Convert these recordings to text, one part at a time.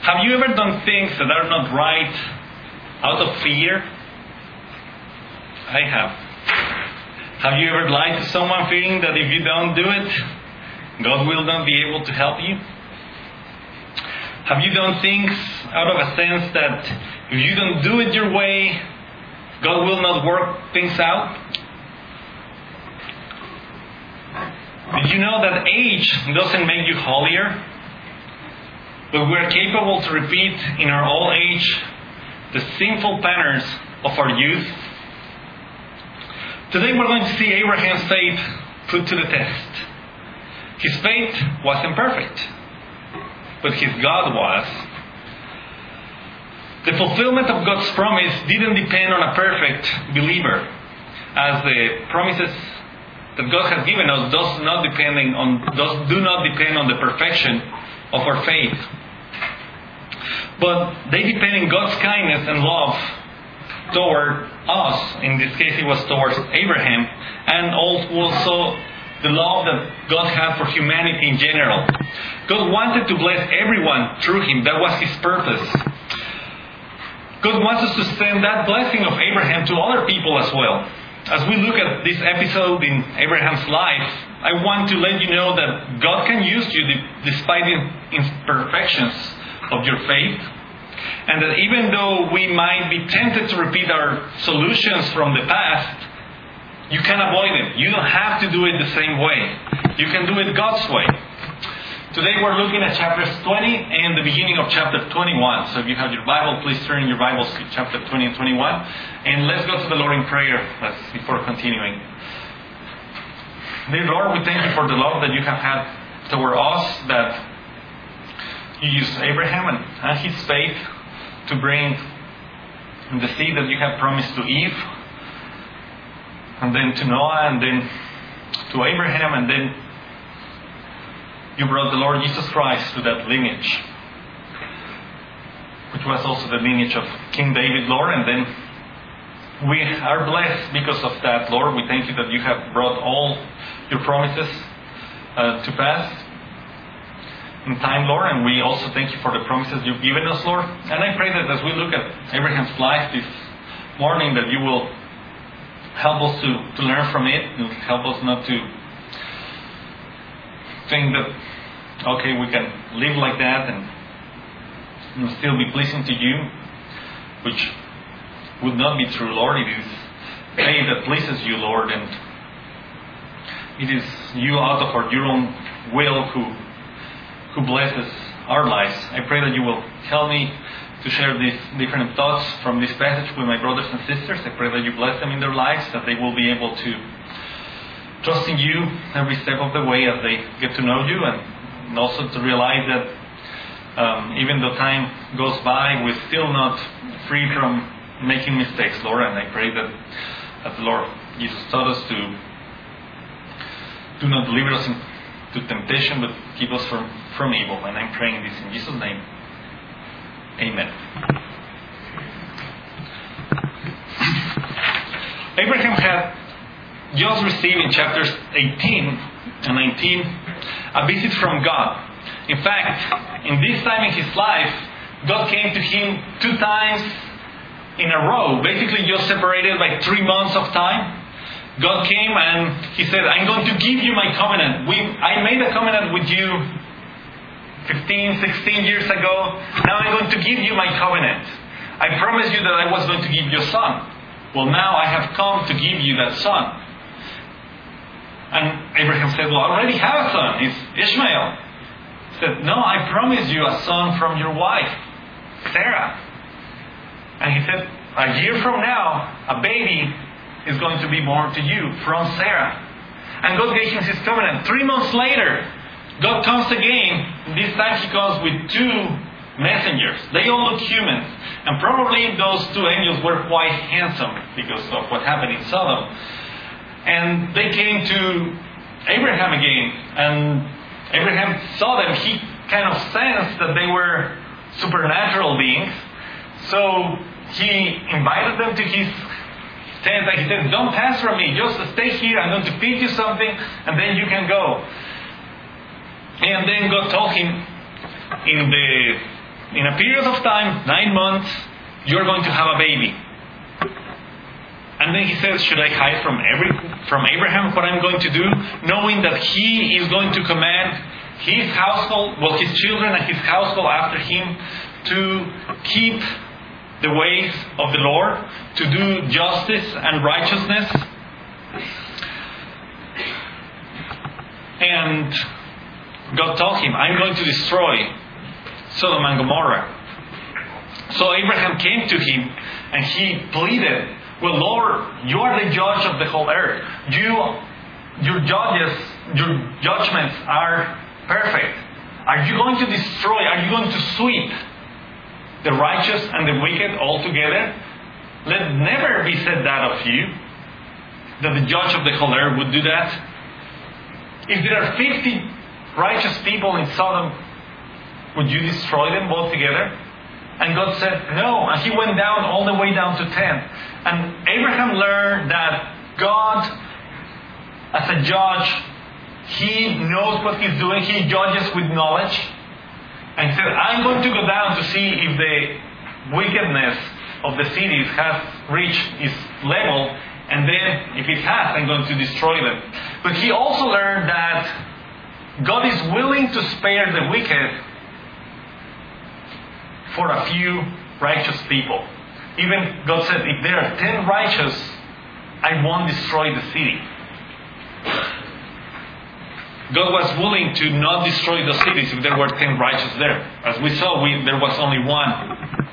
Have you ever done things that are not right out of fear? I have. Have you ever lied to someone fearing that if you don't do it, God will not be able to help you? Have you done things out of a sense that if you don't do it your way, God will not work things out? Did you know that age doesn't make you holier? But we are capable to repeat in our old age the sinful patterns of our youth. Today we're going to see Abraham's faith put to the test. His faith wasn't perfect, but his God was. The fulfillment of God's promise didn't depend on a perfect believer, as the promises that God has given us do not depend on the perfection of our faith. But they depend on God's kindness and love toward us. In this case, it was towards Abraham, and also the love that God had for humanity in general. God wanted to bless everyone through him. That was his purpose. God wants us to send that blessing of Abraham to other people as well. As we look at this episode in Abraham's life, I want to let you know that God can use you despite the imperfections of your faith. And that even though we might be tempted to repeat our solutions from the past, you can avoid it. You don't have to do it the same way. You can do it God's way. Today we're looking at chapters 20 and the beginning of chapter 21. So if you have your Bible, please turn your Bibles to chapter 20 and 21. And let's go to the Lord in prayer before continuing. Dear Lord, we thank you for the love that you have had toward us, that you used Abraham and his faith to bring the seed that you have promised to Eve, and then to Noah, and then to Abraham, and then you brought the Lord Jesus Christ to that lineage, which was also the lineage of King David, Lord. And then we are blessed because of that, Lord. We thank you that you have brought all your promises to pass in time, Lord. And we also thank you for the promises you've given us, Lord. And I pray that as we look at Abraham's life this morning, that you will help us to learn from it, and help us not to think that, okay, we can live like that and still be pleasing to you, which would not be true, Lord. It is faith that pleases you, Lord, and it is you out of your own will who blesses our lives. I pray that you will help me to share these different thoughts from this passage with my brothers and sisters. I pray that you bless them in their lives, that they will be able to trust in you every step of the way as they get to know you, and also to realize that even though time goes by, we're still not free from making mistakes, Lord. And I pray that as the Lord Jesus taught us to do not deliver us into temptation, but keep us from evil. And I'm praying this in Jesus' name. Amen. Abraham had just received in chapters 18 and 19 a visit from God. In fact, in this time in his life, God came to him 2 times in a row, basically just separated by 3 months of time. God came and he said, I'm going to give you my covenant. I made a covenant with you 15, 16 years ago. Now I'm going to give you my covenant. I promised you that I was going to give you a son. Well, now I have come to give you that son. And Abraham said, well, I already have a son. It's Ishmael. He said, no, I promised you a son from your wife, Sarah. And he said, a year from now, a baby is going to be born to you from Sarah. And God gave him his covenant. 3 months later, God comes again. This time he comes with 2 messengers. They all look human. And probably those 2 angels were quite handsome because of what happened in Sodom. And they came to Abraham again. And Abraham saw them. He kind of sensed that they were supernatural beings. So he invited them to his tent. And he said, don't pass from me. Just stay here. I'm going to feed you something. And then you can go. And then God told him in the in a period of time, 9 months, you're going to have a baby. And then he says, should I hide from Abraham what I'm going to do, knowing that he is going to command his household, his children and his household after him, to keep the ways of the Lord, to do justice and righteousness? And God told him, I'm going to destroy Sodom and Gomorrah. So Abraham came to him and he pleaded, well, Lord, you are the judge of the whole earth. Your judgments are perfect. Are you going to destroy, are you going to sweep the righteous and the wicked altogether? Let never be said that of you, that the judge of the whole earth would do that. If there are 50 righteous people in Sodom, would you destroy them both together? And God said, no. And he went down all the way down to 10. And Abraham learned that God, as a judge, he knows what he's doing. He judges with knowledge. And he said, I'm going to go down to see if the wickedness of the cities has reached its level. And then, if it has, I'm going to destroy them. But he also learned that God is willing to spare the wicked for a few righteous people. Even God said, if there are 10 righteous, I won't destroy the city. God was willing to not destroy the cities if there were 10 righteous there. As we saw, there was only one.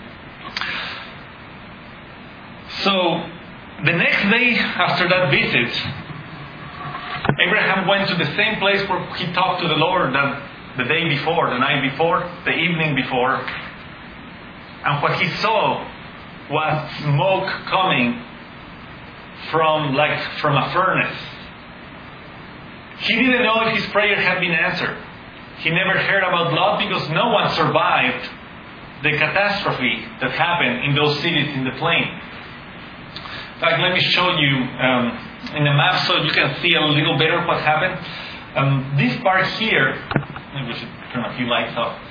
So, the next day after that visit, Abraham went to the same place where he talked to the Lord the day before, the night before, the evening before. And what he saw was smoke coming from a furnace. He didn't know if his prayer had been answered. He never heard about Lot because no one survived the catastrophe that happened in those cities in the plain. In fact, let me show you in the map so you can see a little better what happened. This part here, maybe we should turn a few lights off.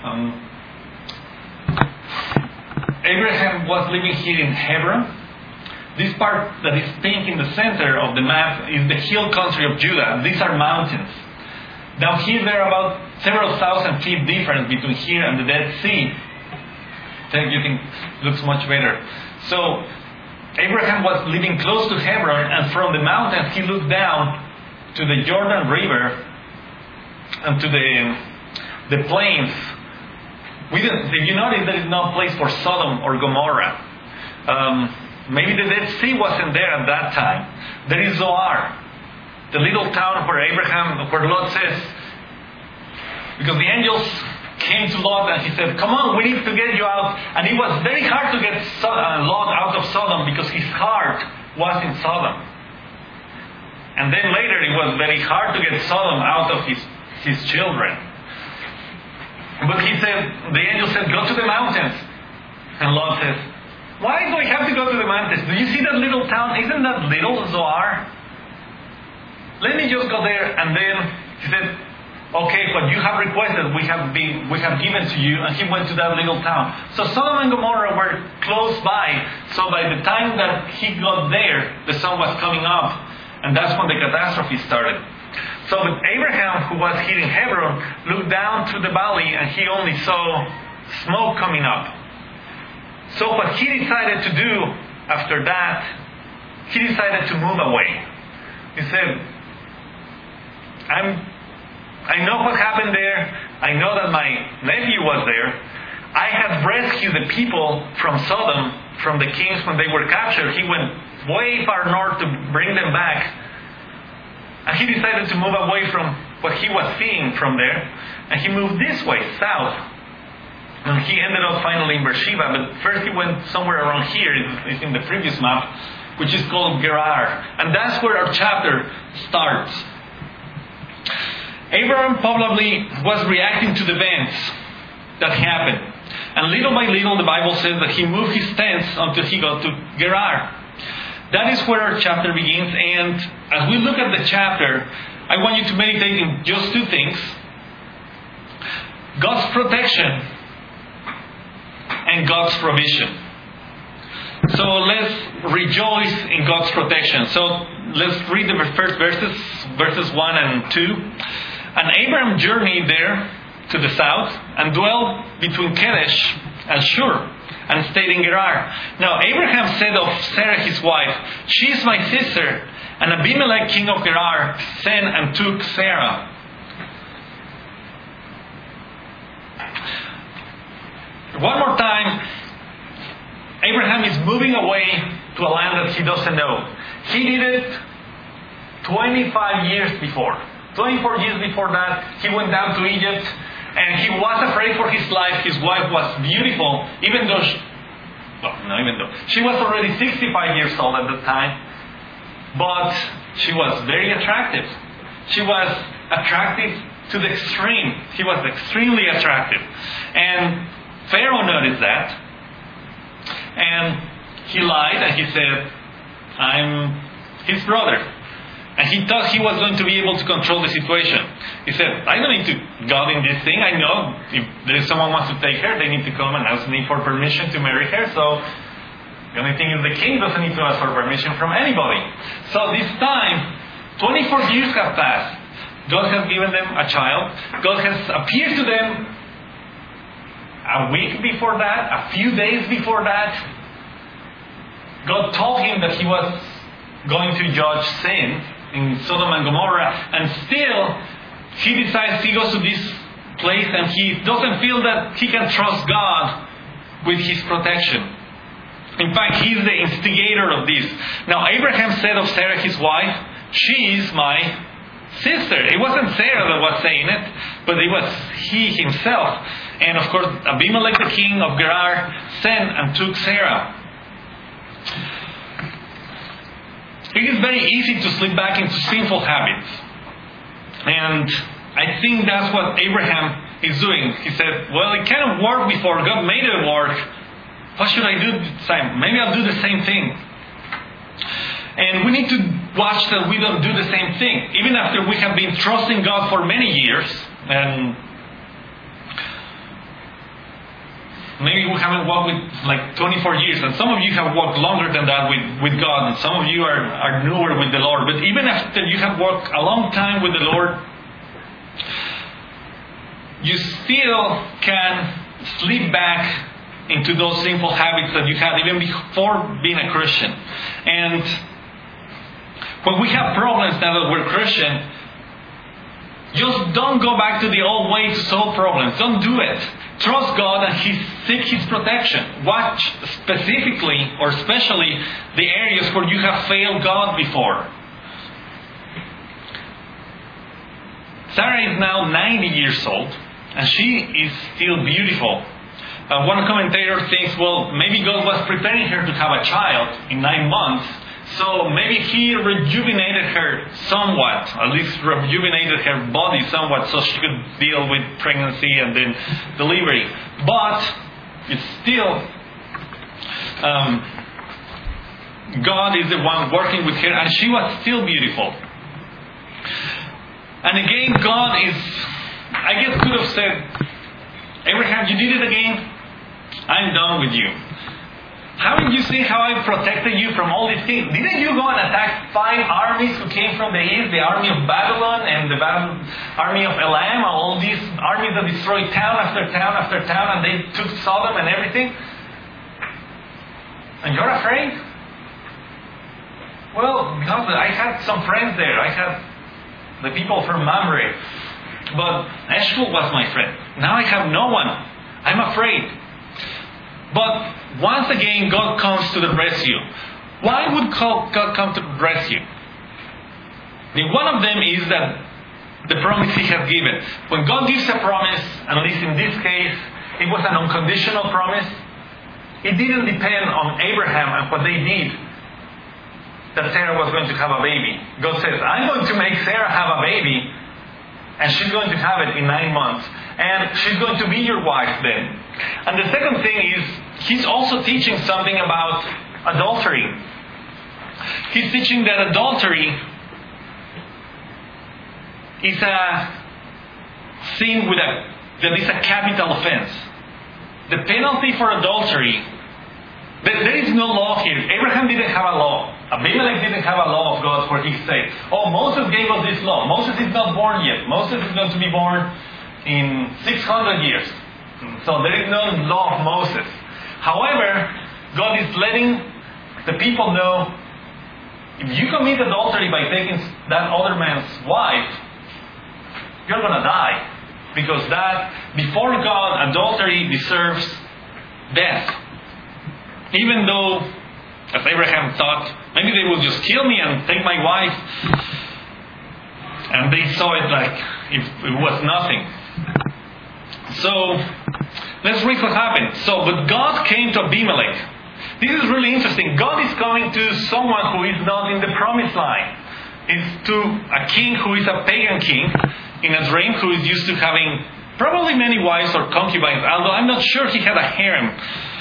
Abraham was living here in Hebron. This part that is pink in the center of the map is the hill country of Judah. These are mountains. Down here there are about several thousand feet difference between here and the Dead Sea. That you think looks much better. So Abraham was living close to Hebron, and from the mountains he looked down to the Jordan River and to the plains. If you notice, there is no place for Sodom or Gomorrah. Maybe the Dead Sea wasn't there at that time. There is Zoar, the little town where Lot says, because the angels came to Lot and he said, come on, we need to get you out. And it was very hard to get Lot out of Sodom because his heart was in Sodom. And then later it was very hard to get Sodom out of his children. But the angel said, go to the mountains. And Lot says, why do I have to go to the mountains? Do you see that little town? Isn't that little Zoar? Let me just go there. And then he said, okay, what you have requested, we have given to you. And he went to that little town. So Sodom and Gomorrah were close by. So by the time that he got there, the sun was coming up. And that's when the catastrophe started. So Abraham, who was here in Hebron, looked down through the valley and he only saw smoke coming up. So what he decided to do after that, he decided to move away. He said, I know what happened there. I know that my nephew was there. I had rescued the people from Sodom, from the kings when they were captured. He went way far north to bring them back. And he decided to move away from what he was seeing from there. And he moved this way, south. And he ended up finally in Beersheba. But first he went somewhere around here, it's in the previous map, which is called Gerar. And that's where our chapter starts. Abraham probably was reacting to the events that happened. And little by little, the Bible says that he moved his tents until he got to Gerar. That is where our chapter begins. And as we look at the chapter, I want you to meditate in just two things. God's protection and God's provision. So let's rejoice in God's protection. So let's read the first verses 1 and 2. And Abraham journeyed there to the south and dwelt between Kadesh and Shur and stayed in Gerar. Now Abraham said of Sarah his wife, "She is my sister." And Abimelech king of Gerar sent and took Sarah. One more time, Abraham is moving away to a land that he doesn't know. He did it 25 years before. 24 years before that, he went down to Egypt and he was afraid for his life. His wife was beautiful, even though she was already 65 years old at the time. But she was very attractive. She was attractive to the extreme. She was extremely attractive. And Pharaoh noticed that. And he lied and he said, "I'm his brother." And he thought he was going to be able to control the situation. He said, "I don't need to God in this thing. I know if there's someone wants to take her, they need to come and ask me for permission to marry her. So the only thing is the king doesn't need to ask for permission from anybody." So this time, 24 years have passed. God has given them a child. God has appeared to them a week before that, a few days before that. God told him that he was going to judge sin in Sodom and Gomorrah, and still he decides, he goes to this place and he doesn't feel that he can trust God with his protection. In fact, he's the instigator of this. Now Abraham said of Sarah his wife, "She is my sister." It wasn't Sarah that was saying it, but it was he himself. And of course, Abimelech the king of Gerar sent and took Sarah. It is very easy to slip back into sinful habits. And I think that's what Abraham is doing. He said, "Well, it kind of worked before. God made it work. What should I do this time? Maybe I'll do the same thing." And we need to watch that we don't do the same thing. Even after we have been trusting God for many years, and maybe we haven't walked with like 24 years, and some of you have walked longer than that with God, and some of you are newer with the Lord. But even after you have walked a long time with the Lord, you still can slip back into those sinful habits that you had even before being a Christian. And when we have problems now that we're Christian, just don't go back to the old way to solve problems. Don't do it. Trust God and seek His protection. Watch specifically or especially the areas where you have failed God before. Sarah is now 90 years old and she is still beautiful. One commentator thinks, well, maybe God was preparing her to have a child in 9 months, so maybe He rejuvenated her somewhat, at least rejuvenated her body somewhat, so she could deal with pregnancy and then delivery. But it's still, God is the one working with her, and she was still beautiful. And again, God is, I guess, could have said, "Abraham, you did it again. I'm done with you. Haven't you seen how I protected you from all these things? Didn't you go and attack 5 armies who came from the east, the army of Babylon and the army of Elam, all these armies that destroyed town after town after town, and they took Sodom and everything? And you're afraid?" Well, because I had some friends there. I had the people from Mamre. But Eshcol was my friend. Now I have no one. I'm afraid. But once again, God comes to the rescue. Why would God come to the rescue? I mean, one of them is that the promise He has given. When God gives a promise, at least in this case, it was an unconditional promise. It didn't depend on Abraham and what they did that Sarah was going to have a baby. God says, "I'm going to make Sarah have a baby, and she's going to have it in 9 months. And she's going to be your wife then." And the second thing is, He's also teaching something about adultery. He's teaching that adultery is a sin that is a capital offense. the penalty for adultery, there is no law here. Abraham didn't have a law. Abimelech didn't have a law of God where he said, oh, Moses gave us this law. Moses is not born yet. Moses is going to be born in 600 years. So there is no law of Moses. However, God is letting the people know, if you commit adultery by taking that other man's wife, you're going to die. Because that, before God, adultery deserves death. Even though, as Abraham thought, maybe they will just kill me and take my wife. And they saw it like it was nothing. So, let's read what happened. So, but God came to Abimelech. This is really interesting. God is coming to someone who is not in the promised line. It's to a king who is a pagan king in a dream, who is used to having probably many wives or concubines, although I'm not sure he had a harem.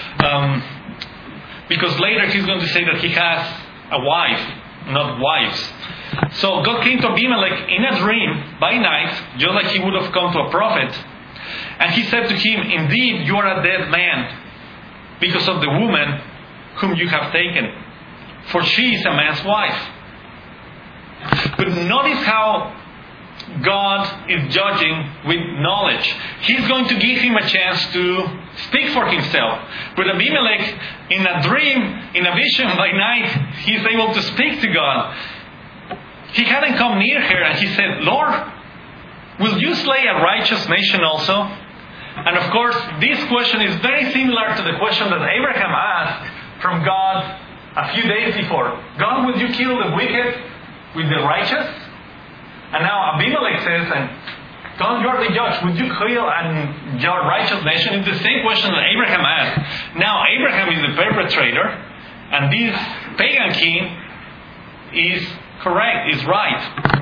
Because later he's going to say that he has a wife, not wives. So God came to Abimelech in a dream by night, just like he would have come to a prophet. And he said to him, indeed, you are a dead man because of the woman whom you have taken. For she is a man's wife. But notice how God is judging with knowledge. He's going to give him a chance to speak for himself. But Abimelech, in a dream, in a vision by night, he's able to speak to God. He hadn't come near her and he said, Lord, will you slay a righteous nation also? And of course, this question is very similar to the question that Abraham asked from God a few days before. God, will you kill the wicked with the righteous? And now Abimelech says, and God, you are the judge, would you kill a righteous nation? It's the same question that Abraham asked. Now Abraham is the perpetrator, and this pagan king is correct, is right.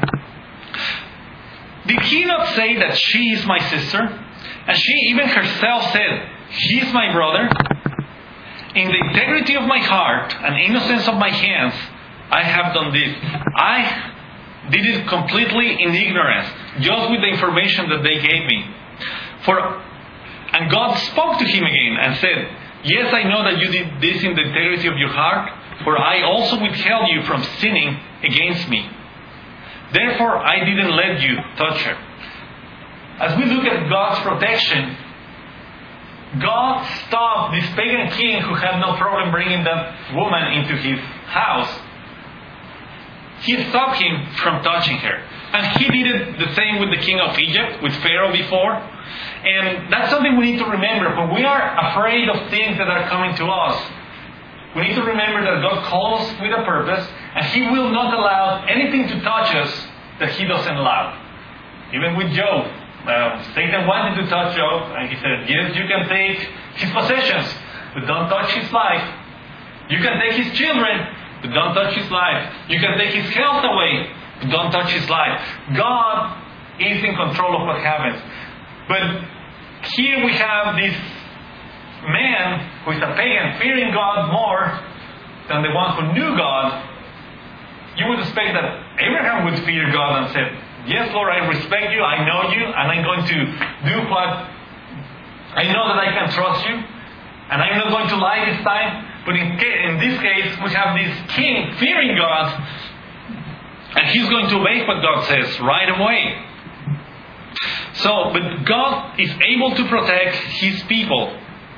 Did he not say that she is my sister? And she even herself said, he is my brother. In the integrity of my heart and innocence of my hands, I have done this. I did it completely in ignorance, just with the information that they gave me. And God spoke to him again and said, yes, I know that you did this in the integrity of your heart, for I also withheld you from sinning against me. Therefore, I didn't let you touch her. As we look at God's protection, God stopped this pagan king who had no problem bringing that woman into his house. He stopped him from touching her. And he did it the same with the king of Egypt, with Pharaoh before. And that's something we need to remember. When we are afraid of things that are coming to us, we need to remember that God calls with a purpose, and He will not allow anything to touch us that He doesn't allow. Even with Job, Satan wanted to touch Job, and he said, yes, you can take his possessions, but don't touch his life. You can take his children, but don't touch his life. You can take his health away, but don't touch his life. God is in control of what happens. But here we have this man who is a pagan, fearing God more than the one who knew God. You would expect that Abraham would fear God and say, yes, Lord, I respect you, I know you, and I'm going to do what I know that I can trust you, and I'm not going to lie this time. But in this case, we have this king fearing God, and he's going to obey what God says right away. But God is able to protect His people.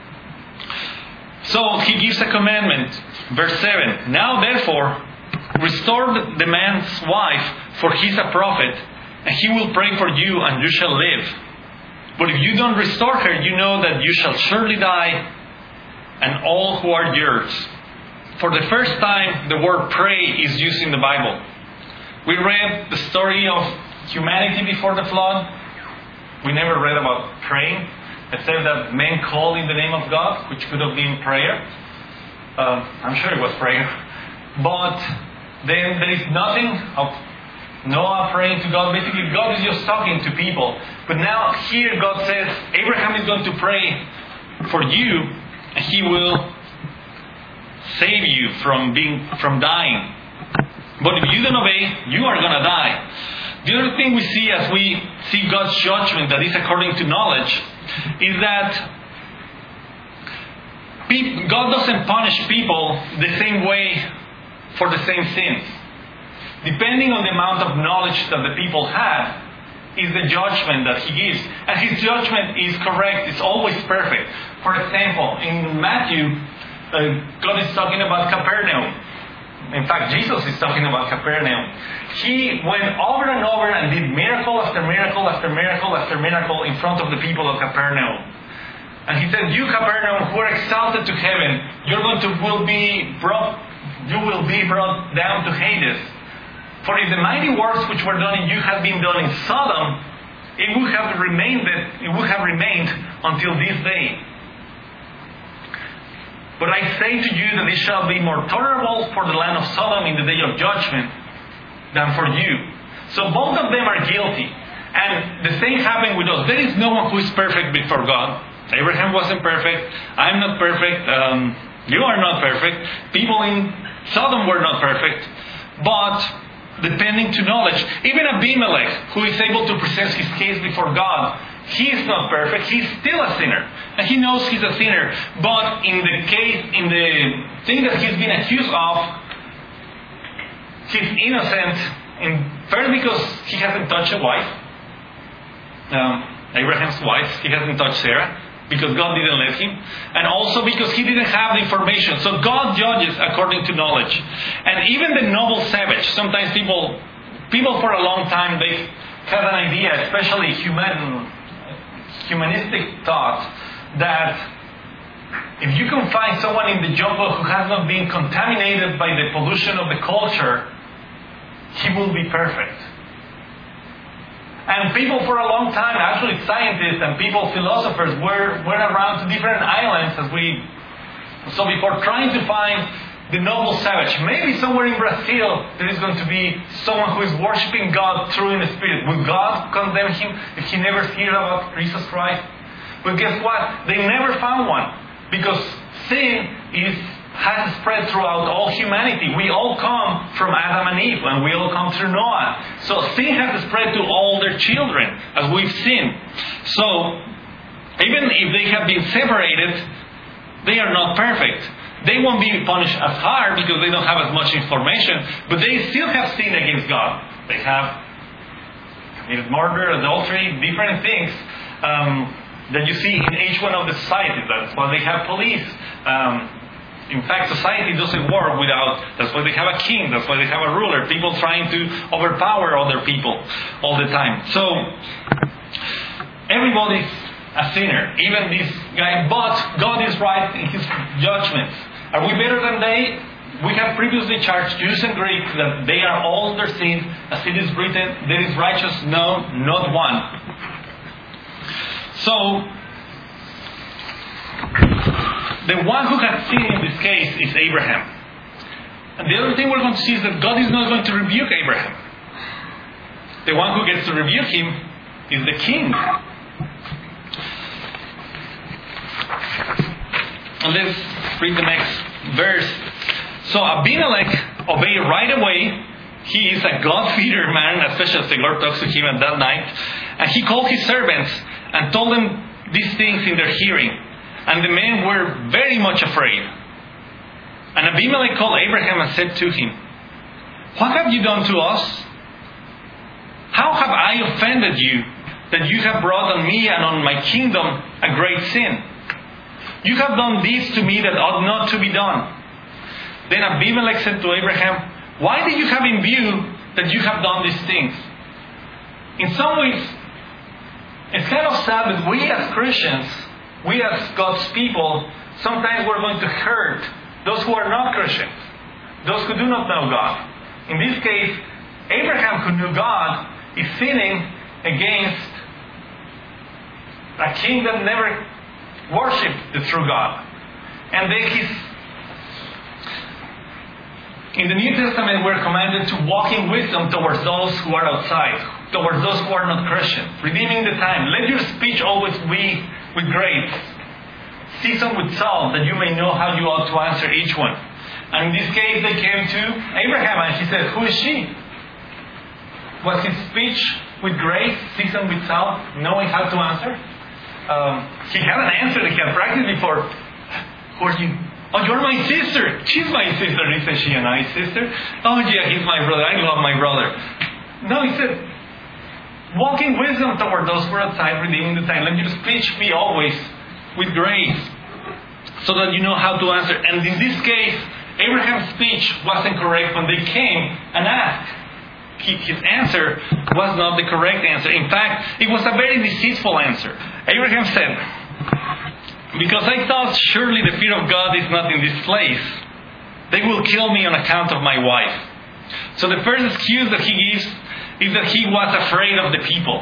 So He gives a commandment. Verse 7. Now therefore, restore the man's wife, for he is a prophet, and he will pray for you, and you shall live. But if you don't restore her, you know that you shall surely die, and all who are yours. For the first time, the word pray is used in the Bible. We read the story of humanity before the flood. We never read about praying, except that men called in the name of God, which could have been prayer. I'm sure it was prayer. But then there is nothing of Noah praying to God. Basically, God is just talking to people. But now here God says, Abraham is going to pray for you, and he will save you from dying. But if you don't obey, you are going to die. The other thing we see as we see God's judgment that is according to knowledge is that God doesn't punish people the same way for the same sins. Depending on the amount of knowledge that the people have, is the judgment that He gives. And His judgment is correct. It's always perfect. For example, in Matthew, God is talking about Capernaum. In fact, Jesus is talking about Capernaum. He went over and over and did miracle after miracle after miracle after miracle in front of the people of Capernaum. And He said, you Capernaum, who are exalted to heaven, you will be brought down to Hades. For if the mighty works which were done in you had been done in Sodom, it would have remained until this day. But I say to you that it shall be more tolerable for the land of Sodom in the day of judgment than for you. So both of them are guilty. And the same happened with us. There is no one who is perfect before God. Abraham wasn't perfect. I'm not perfect. You are not perfect. People in Sodom were not perfect. But depending to knowledge, even Abimelech, who is able to present his case before God, he is not perfect. He's still a sinner. And he knows he's a sinner. But in the thing that he's been accused of, he's innocent. First because he hasn't touched a wife. Abraham's wife. He hasn't touched Sarah. Because God didn't let him. And also because he didn't have the information. So God judges according to knowledge. And even the noble savage. Sometimes people for a long time, they have an idea, especially humanistic thought, that if you can find someone in the jungle who has not been contaminated by the pollution of the culture, he will be perfect. And people for a long time, actually scientists and philosophers, were around to different islands so before trying to find the noble savage. Maybe somewhere in Brazil there is going to be someone who is worshipping God through in the Spirit. Will God condemn him if he never hears about Jesus Christ? But guess what? They never found one. Because sin has spread throughout all humanity. We all come from Adam and Eve, and we all come through Noah. So sin has spread to all their children, as we've seen. So, even if they have been separated, they are not perfect. They won't be punished as hard because they don't have as much information, but they still have sinned against God. They have murder, adultery, different things that you see in each one of the societies. That's why they have police. In fact, society doesn't work that's why they have a king, that's why they have a ruler, people trying to overpower other people all the time. So, everybody's a sinner, even this guy, but God is right in His judgments. Are we better than they? We have previously charged Jews and Greeks that they are all their sins, as it is written, there is righteous, no, not one. So, the one who has sinned in this case is Abraham. And the other thing we're going to see is that God is not going to rebuke Abraham. The one who gets to rebuke him is the king. And let's read the next verse. So Abimelech obeyed right away. He is a God-fearer man, especially as the Lord talks to him at that night. And he called his servants and told them these things in their hearing. And the men were very much afraid. And Abimelech called Abraham and said to him, what have you done to us? How have I offended you that you have brought on me and on my kingdom a great sin? You have done this to me that ought not to be done. Then Abimelech said to Abraham, why do you have in view that you have done these things? In some ways, it's kind of sad that we as Christians, we as God's people, sometimes we're going to hurt those who are not Christians, those who do not know God. In this case, Abraham, who knew God, is sinning against a king that never worshipped the true God. And then in the New Testament, we're commanded to walk in wisdom towards those who are outside, towards those who are not Christians, redeeming the time. Let your speech always be with grace, seasoned with salt, that you may know how you ought to answer each one. And in this case, they came to Abraham, and he said, who is she? Was his speech with grace, seasoned with salt, knowing how to answer? He had an answer that he had practiced before. Who are you? Oh, you're my sister. She's my sister. He said, she a nice sister? Oh, yeah, he's my brother. I love my brother. No, he said, walk in wisdom toward those who are outside, redeeming the time. Let your speech be always with grace, so that you know how to answer. And in this case, Abraham's speech wasn't correct when they came and asked. His answer was not the correct answer. In fact, it was a very deceitful answer. Abraham said, because I thought surely the fear of God is not in this place, they will kill me on account of my wife. So the first excuse that he gives is that he was afraid of the people.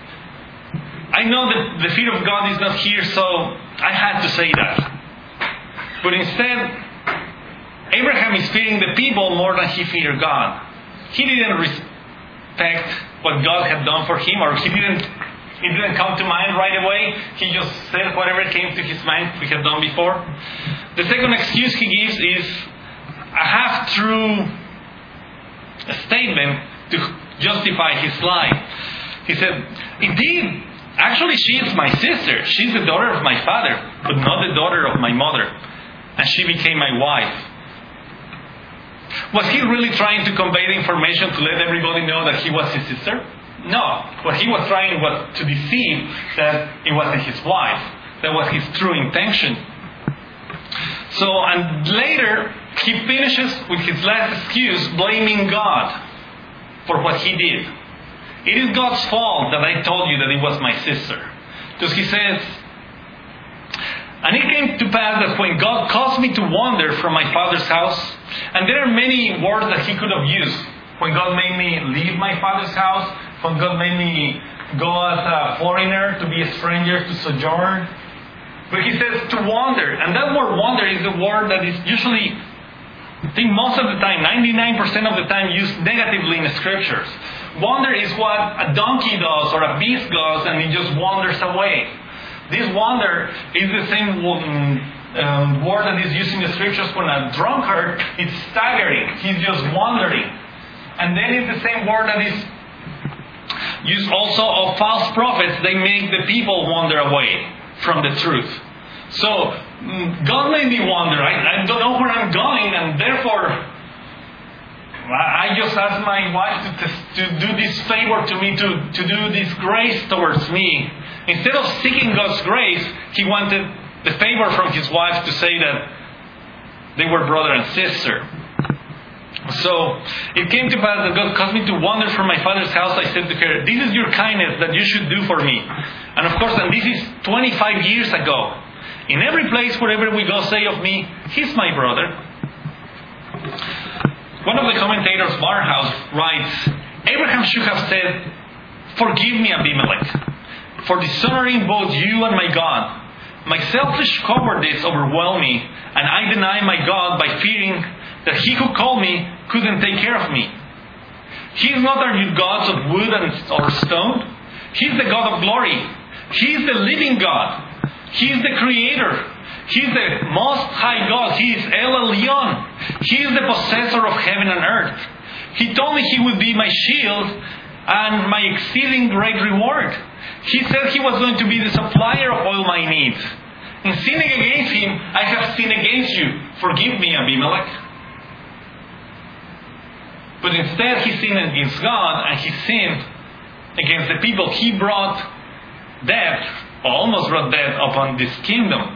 I know that the fear of God is not here, so I had to say that. But instead, Abraham is fearing the people more than he feared God. He didn't respect what God had done for him, or it didn't come to mind right away. He just said whatever came to his mind we had done before. The second excuse he gives is a half-true statement to justify his lie. He said, indeed, actually she is my sister. She's the daughter of my father, but not the daughter of my mother. And she became my wife. Was he really trying to convey the information to let everybody know that he was his sister? No. What he was trying was to deceive that it wasn't his wife. That was his true intention. So, and later, he finishes with his last excuse, blaming God for what he did. It is God's fault that I told you that it was my sister. Because he says, and it came to pass that when God caused me to wander from my father's house, and there are many words that he could have used. When God made me leave my father's house, when God made me go as a foreigner, to be a stranger, to sojourn. But he says to wander. And that word wander is the word that is usually, I think most of the time, 99% of the time, used negatively in the scriptures. Wander is what a donkey does or a beast does, and it just wanders away. This wander is the same word that is used in the scriptures when a drunkard is staggering. He's just wandering. And then it's the same word that is used also of false prophets. They make the people wander away from the truth. So, God made me wander. I don't know where I'm going, and therefore, I just asked my wife to do this favor to me, to do this grace towards me. Instead of seeking God's grace, he wanted the favor from his wife to say that they were brother and sister. So, it came to pass that God caused me to wander from my father's house. I said to her, this is your kindness that you should do for me. And of course, and this is 25 years ago. In every place, wherever we go, say of me, he's my brother. One of the commentators, Barnhouse, writes, Abraham should have said, forgive me, Abimelech, for dishonoring both you and my God. My selfish cowardice overwhelmed me, and I deny my God by fearing that he who called me couldn't take care of me. He is not our gods of wood or stone. He is the God of glory. He is the living God. He is the Creator. He is the Most High God. He is El Elyon. He is the possessor of heaven and earth. He told me he would be my shield and my exceeding great reward. He said he was going to be the supplier of all my needs. In sinning against him, I have sinned against you. Forgive me, Abimelech. But instead he sinned against God, and he sinned against the people. He brought death, or almost brought death upon this kingdom.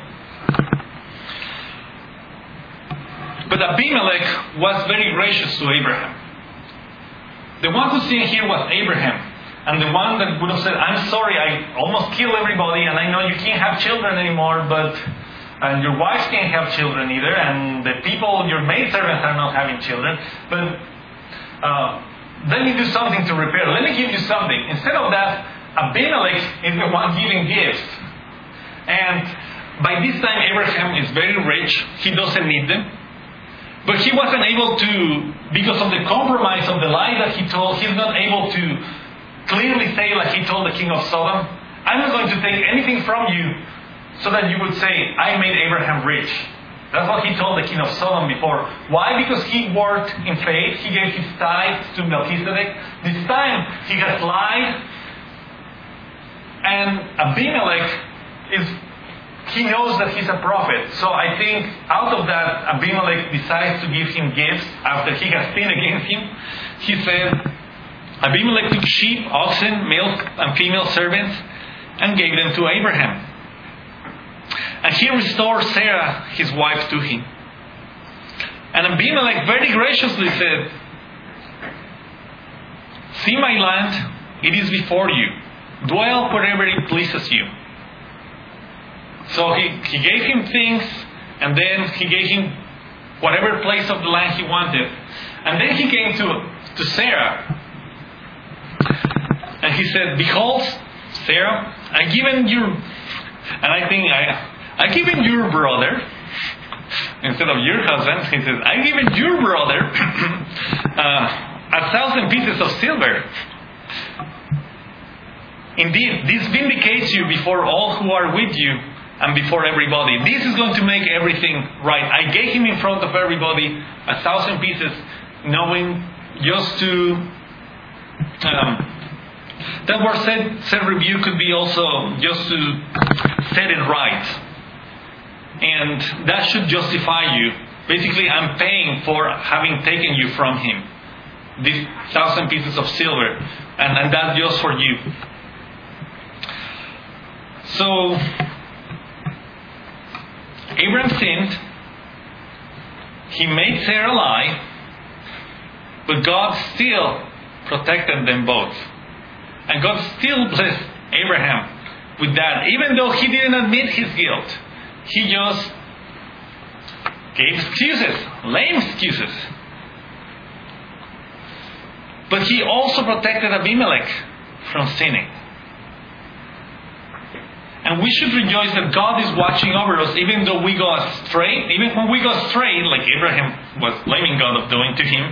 But Abimelech was very gracious to Abraham. The one who sinned here was Abraham. And the one that would have said, I'm sorry, I almost killed everybody, and I know you can't have children anymore, and your wives can't have children either, and the people, your maidservants are not having children, but let me do something to repair. Let me give you something. Instead of that, Abimelech is the one giving gifts. And by this time, Abraham is very rich. He doesn't need them. But he wasn't able to, because of the compromise of the lie that he told, he's not able to clearly say, like he told the king of Sodom, I'm not going to take anything from you so that you would say, I made Abraham rich. That's what he told the king of Sodom before. Why? Because he worked in faith. He gave his tithes to Melchizedek. This time, he has lied. And Abimelech is he knows that he's a prophet. So I think out of that, Abimelech decides to give him gifts after he has sinned against him. He said, Abimelech took sheep, oxen, male and female servants, and gave them to Abraham. And he restored Sarah, his wife, to him. And Abimelech very graciously said, see my land, it is before you. Dwell wherever it pleases you. So he gave him things, and then he gave him whatever place of the land he wanted. And then he came to Sarah. And he said, behold, Sarah, I've given you, and I think I've given your brother, instead of your husband, he says, I've given your brother 1,000 pieces of silver. Indeed, this vindicates you before all who are with you and before everybody. This is going to make everything right. I gave him in front of everybody 1,000 pieces, knowing just to... that word said review could be also just to set it right. And that should justify you. Basically, I'm paying for having taken you from him. These 1,000 pieces of silver. And that's just for you. So, Abraham sinned. He made Sarah lie. But God still protected them both. And God still blessed Abraham with that. Even though he didn't admit his guilt. He just gave excuses. Lame excuses. But he also protected Abimelech from sinning. And we should rejoice that God is watching over us even though we go astray. Even when we go astray, like Abraham was blaming God of doing to him.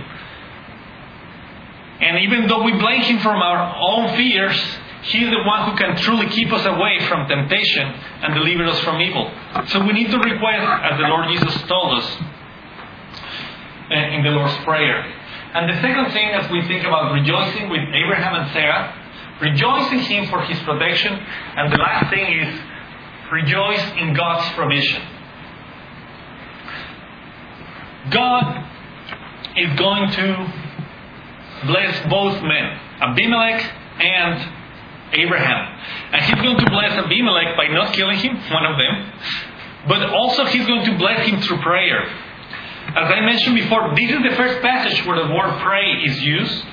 And even though we blame him from our own fears, he is the one who can truly keep us away from temptation and deliver us from evil. So we need to request, as the Lord Jesus told us in the Lord's Prayer. And the second thing, as we think about rejoicing with Abraham and Sarah, rejoice in him for his protection. And the last thing is rejoice in God's provision. God is going to bless both men, Abimelech and Abraham. And he's going to bless Abimelech by not killing him, one of them. But also he's going to bless him through prayer. As I mentioned before, this is the first passage where the word pray is used.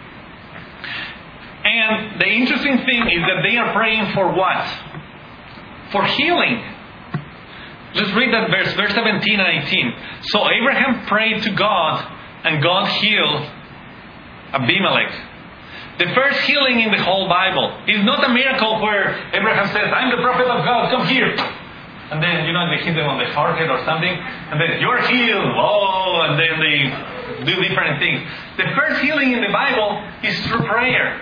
And the interesting thing is that they are praying for what? For healing. Let's read that verse 17 and 18. So Abraham prayed to God, and God healed Abimelech. The first healing in the whole Bible is not a miracle where Abraham says, I'm the prophet of God, come here. And then, they hit them on the forehead or something. And then, you're healed. Oh, and then they do different things. The first healing in the Bible is through prayer.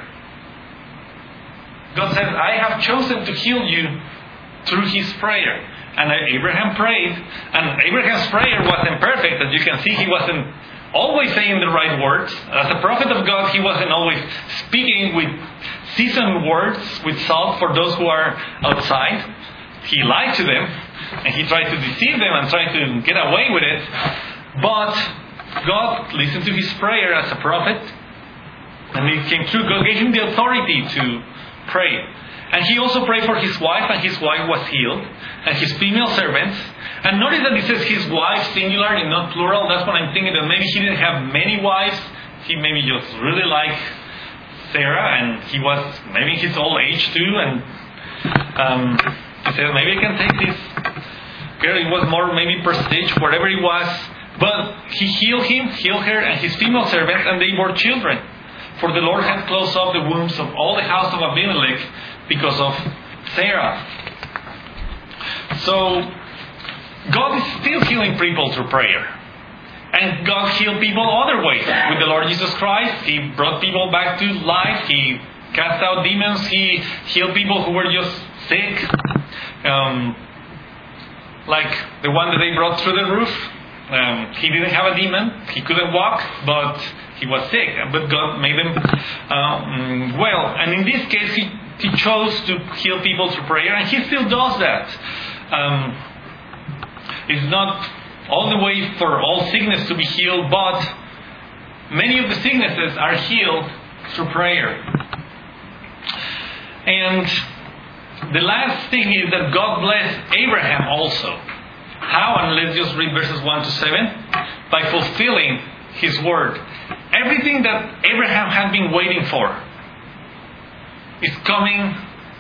God says, I have chosen to heal you through his prayer. And Abraham prayed. And Abraham's prayer wasn't perfect. As you can see, he wasn't always saying the right words. As a prophet of God, he wasn't always speaking with seasoned words, with salt for those who are outside. He lied to them, and he tried to deceive them and tried to get away with it. But God listened to his prayer as a prophet, and it came true. God gave him the authority to pray. And he also prayed for his wife, and his wife was healed, and his female servants. And notice that it says his wife singular and not plural. That's what I'm thinking, that maybe he didn't have many wives. He maybe just really liked Sarah, and he was maybe his old age too. And he said, maybe I can take this girl. It was more maybe prestige, whatever it was. But he healed him, healed her, and his female servants, and they bore children. For the Lord had closed up the wombs of all the house of Abimelech because of Sarah. So, God is still healing people through prayer. And God healed people other ways. With the Lord Jesus Christ, He brought people back to life. He cast out demons. He healed people who were just sick. Like the one that they brought through the roof. He didn't have a demon. He couldn't walk, but he was sick. But God made him well. And in this case, He chose to heal people through prayer. And He still does that. It's not all the way for all sickness to be healed, but many of the sicknesses are healed through prayer. And the last thing is that God blessed Abraham also. How? And let's just read verses 1 to 7. By fulfilling His word. Everything that Abraham had been waiting for is coming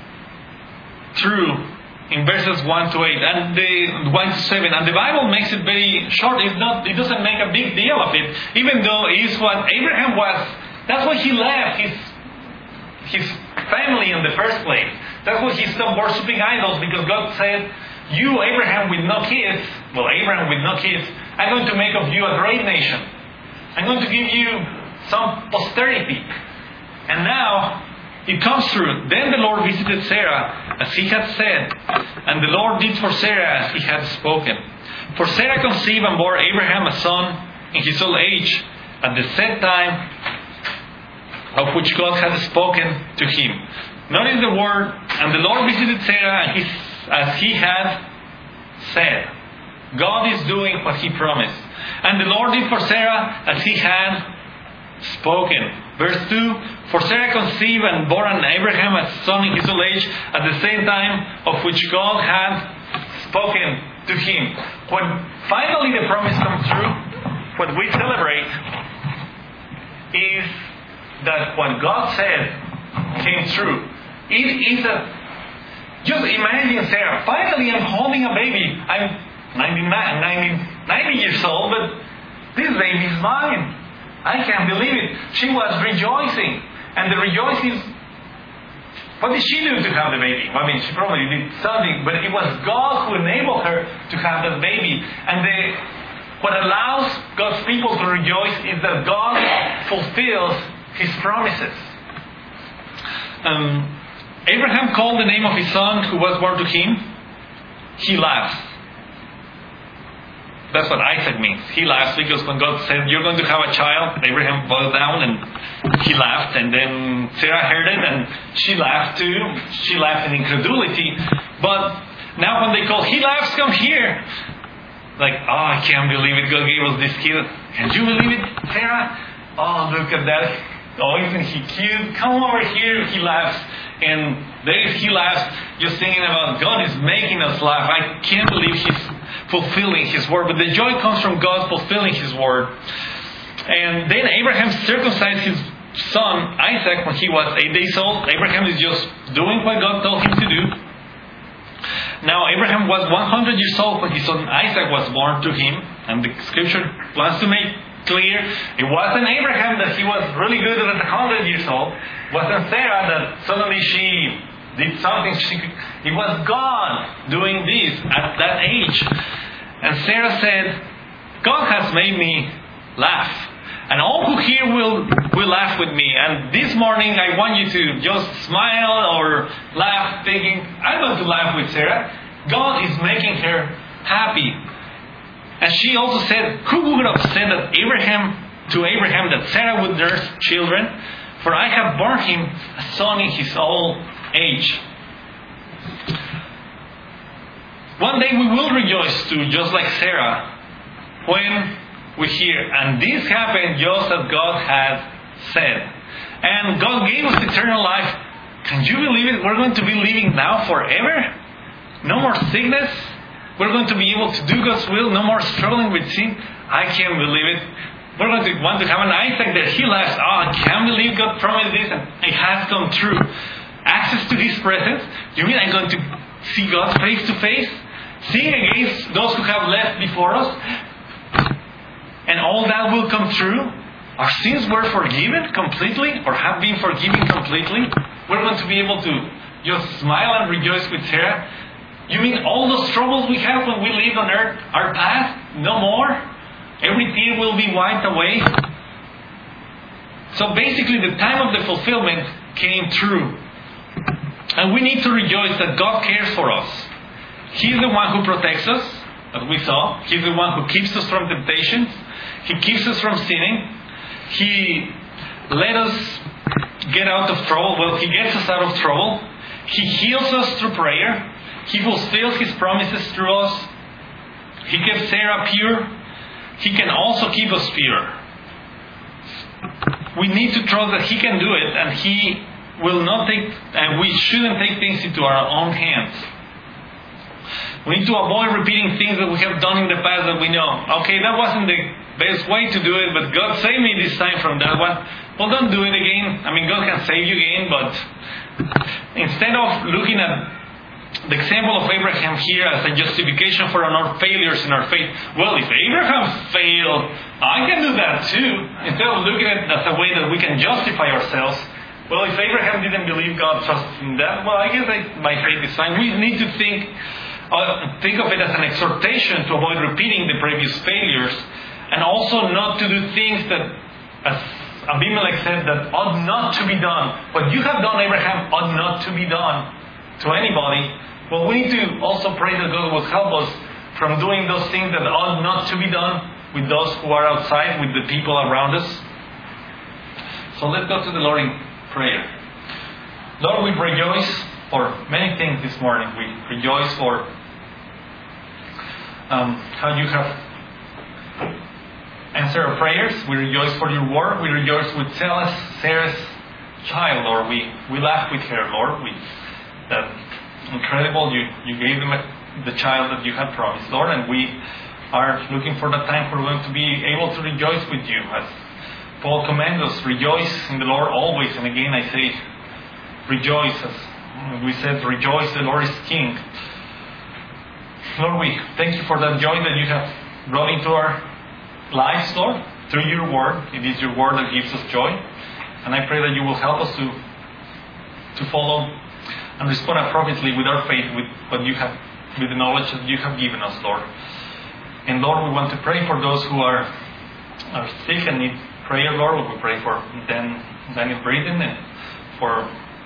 true in verses 1 to 8 and the 1 to 7. And the Bible makes it very short. It doesn't make a big deal of it. Even though it is what Abraham was. That's why he left his family in the first place. That's why he stopped worshipping idols, because God said, you, Abraham with no kids, Abraham with no kids, I'm going to make of you a great nation. I'm going to give you some posterity. And now, it comes true. Then the Lord visited Sarah as He had said, and the Lord did for Sarah as He had spoken. For Sarah conceived and bore Abraham a son in his old age, at the set time of which God had spoken to him. Notice the word, and the Lord visited Sarah as He had said. God is doing what He promised. And the Lord did for Sarah as He had spoken. Verse 2, for Sarah conceived and bore an Abraham a son in his old age, at the same time of which God had spoken to him. When finally the promise comes through, what we celebrate is that what God said came true. It is just imagine Sarah, finally I'm holding a baby. I'm 90 years old, but this baby is mine. I can't believe it. She was rejoicing. And the rejoicing, what did she do to have the baby? She probably did something, but it was God who enabled her to have that baby. And what allows God's people to rejoice is that God fulfills His promises. Abraham called the name of his son who was born to him. He laughs. That's what Isaac means. He laughs because when God said, you're going to have a child, Abraham bowed down and he laughed. And then Sarah heard it and she laughed too. She laughed in incredulity. But now when they call, he laughs, come here. I can't believe it. God gave us this kid. Can you believe it, Sarah? Oh, look at that. Oh, isn't he cute? Come over here. He laughs. And there he laughs, just thinking about God is making us laugh. I can't believe He's fulfilling His word. But the joy comes from God fulfilling His word. And then Abraham circumcised his son Isaac when he was 8 days old. Abraham is just doing what God told him to do. Now Abraham was 100 years old when his son Isaac was born to him. And the scripture wants to make clear, it wasn't Abraham that he was really good at 100 years old. It wasn't Sarah that suddenly she did something. It was God doing this at that age. And Sarah said, God has made me laugh. And all who hear will laugh with me. And this morning I want you to just smile or laugh thinking, I'm going to laugh with Sarah. God is making her happy. And she also said, who would have said that to Abraham that Sarah would nurse children? For I have borne him a son in his old age. One day we will rejoice too, just like Sarah, when we hear, and this happened just as God had said. And God gave us eternal life. Can you believe it? We're going to be living now forever. No more sickness. We're going to be able to do God's will. No more struggling with sin. I can't believe it. We're going to want to have an Isaac that he laughs. I can't believe God promised this and it has come true. Access to His presence. You mean I'm going to see God face to face? Seeing against those who have left before us? And all that will come true? Our sins were forgiven completely or have been forgiven completely? We're going to be able to just smile and rejoice with Sarah? You mean all those troubles we have when we lived on earth are past? No more? Every tear will be wiped away? So basically the time of the fulfillment came true. And we need to rejoice that God cares for us. He's the one who protects us, as we saw. He's the one who keeps us from temptations. He keeps us from sinning. He let us get out of trouble. Well, He gets us out of trouble. He heals us through prayer. He fulfills His promises through us. He kept Sarah pure. He can also keep us pure. We need to trust that He can do it, and He will not take, and we shouldn't take things into our own hands. We need to avoid repeating things that we have done in the past that we know. Okay, that wasn't the best way to do it, but God saved me this time from that one. Well, don't do it again. I mean, God can save you again, but instead of looking at the example of Abraham here as a justification for our failures in our faith, well, if Abraham failed, I can do that too. Instead of looking at it as a way that we can justify ourselves, well, if Abraham didn't believe God trusted in that, well, I guess my faith is fine. We need to think of it as an exhortation to avoid repeating the previous failures, and also not to do things that, as Abimelech said, that ought not to be done. What you have done, Abraham, ought not to be done to anybody. Well, we need to also pray that God will help us from doing those things that ought not to be done with those who are outside, with the people around us. So let's go to the Lord in prayer. Lord, we rejoice for many things this morning. We rejoice for how you have answered our prayers. We rejoice for your word. We rejoice with Sarah's child, Lord. We laugh with her, Lord. That incredible, you gave them the child that you had promised, Lord, and we are looking for that time for them to be able to rejoice with you. As Paul commands us, rejoice in the Lord always. And again I say, rejoice. As we said, rejoice, the Lord is King. Lord, we thank you for that joy that you have brought into our lives, Lord, through your word. It is your word that gives us joy. And I pray that you will help us to follow and respond appropriately with our faith, with what you have, with the knowledge that you have given us, Lord. And Lord, we want to pray for those who are sick and need prayer, Lord. We pray for Daniel Braden and for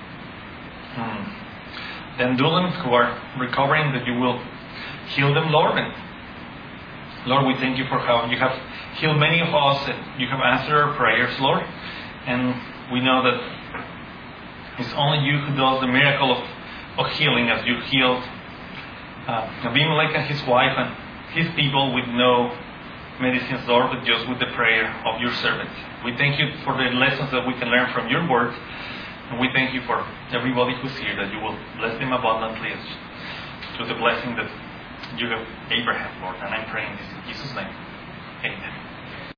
Dan Doolan, who are recovering, that you will heal them, Lord. And Lord, we thank you for how you have healed many of us and you have answered our prayers, Lord. And we know that it's only you who does the miracle of healing, as you healed Abimelech and his wife and his people with no medicines, Lord, but just with the prayer of your servant. We thank you for the lessons that we can learn from your word. And we thank you for everybody who's here, that you will bless them abundantly to the blessing that you have Abraham, Lord. And I'm praying this in Jesus' name. Amen.